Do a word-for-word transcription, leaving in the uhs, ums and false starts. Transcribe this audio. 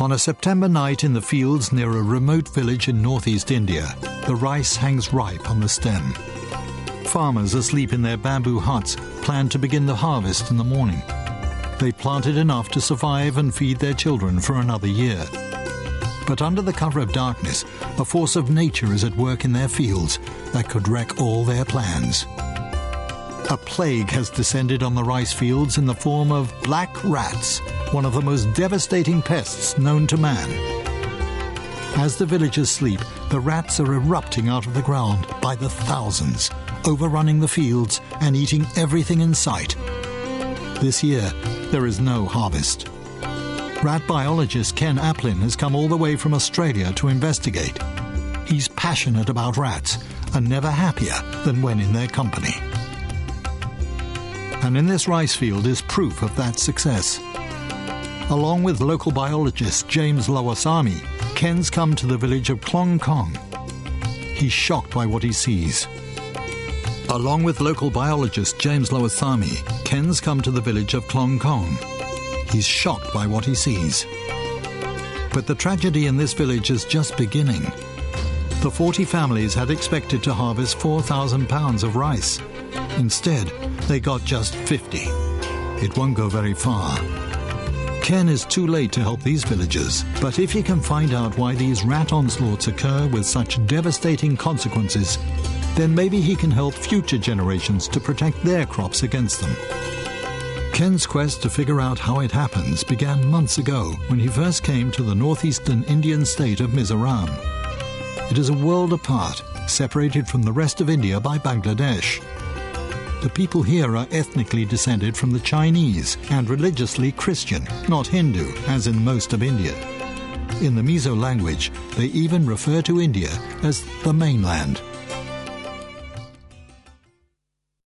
On a September night in the fields near a remote village in northeast India, the rice hangs ripe on the stem. Farmers asleep in their bamboo huts plan to begin the harvest in the morning. They planted enough to survive and feed their children for another year. But under the cover of darkness, a force of nature is at work in their fields that could wreck all their plans. A plague has descended on the rice fields in the form of black rats, one of the most devastating pests known to man. As the villagers sleep, the rats are erupting out of the ground by the thousands, overrunning the fields and eating everything in sight. This year, there is no harvest. Rat biologist Ken Aplin has come all the way from Australia to investigate. He's passionate about rats and never happier than when in their company. And in this rice field is proof of that success. Along with local biologist James Lawasamy, Ken's come to the village of Klong Kong. He's shocked by what he sees. Along with local biologist James Lawasamy, Ken's come to the village of Klong Kong. He's shocked by what he sees. But the tragedy in this village is just beginning. The forty families had expected to harvest four thousand pounds of rice. Instead, they got just fifty. It won't go very far. Ken is too late to help these villagers, but if he can find out why these rat onslaughts occur with such devastating consequences, then maybe he can help future generations to protect their crops against them. Ken's quest to figure out how it happens began months ago when he first came to the northeastern Indian state of Mizoram. It is a world apart, separated from the rest of India by Bangladesh. The people here are ethnically descended from the Chinese and religiously Christian, not Hindu, as in most of India. In the Mizo language, they even refer to India as the mainland.